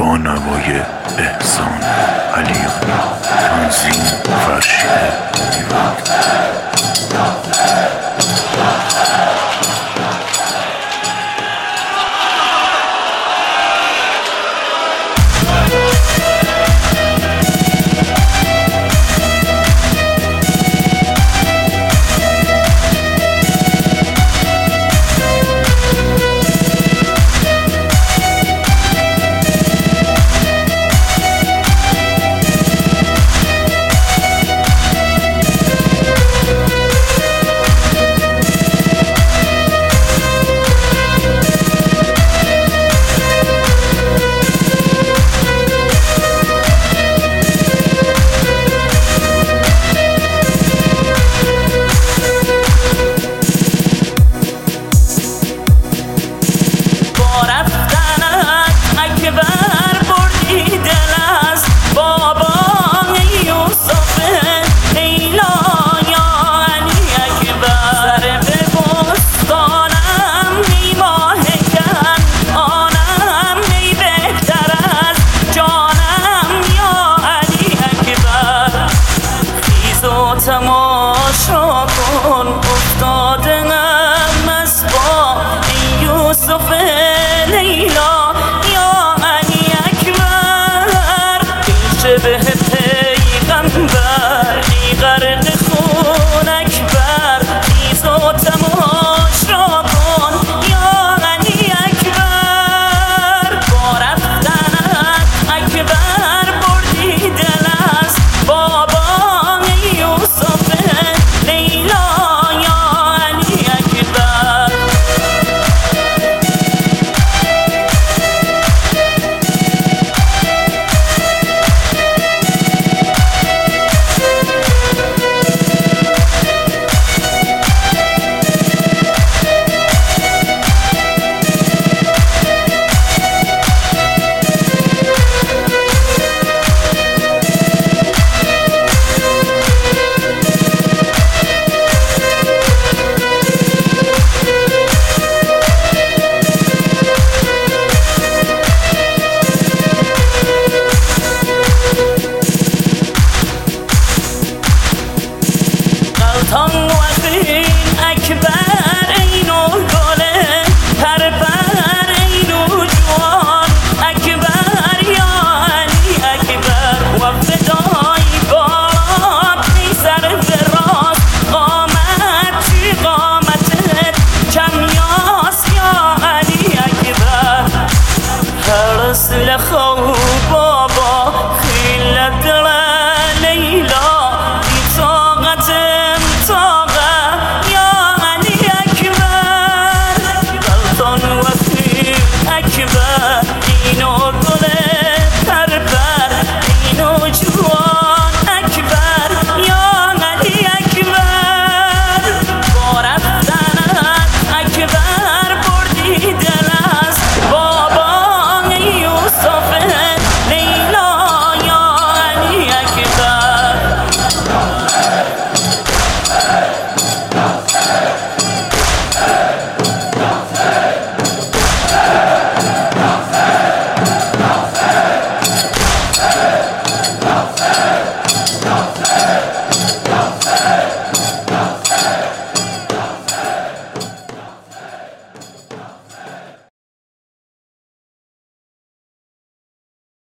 با نوای احسان علیانی، تنظیم فرشید میوند. تماشا کن افتادنم از با یوسف لیلا یا علی اکبر پیش به پیغمبر غرق خون اکبر خیز و تماشا کن یا علی اکبر با رفتنت اکبر بردی دل از بابا اکبر اینو گله پرپر اینو جوان اکبر یا علی اکبر و فدای باب ای سر فراز قامت چی قامتت کمیاس یا علی اکبر هر رسل خوف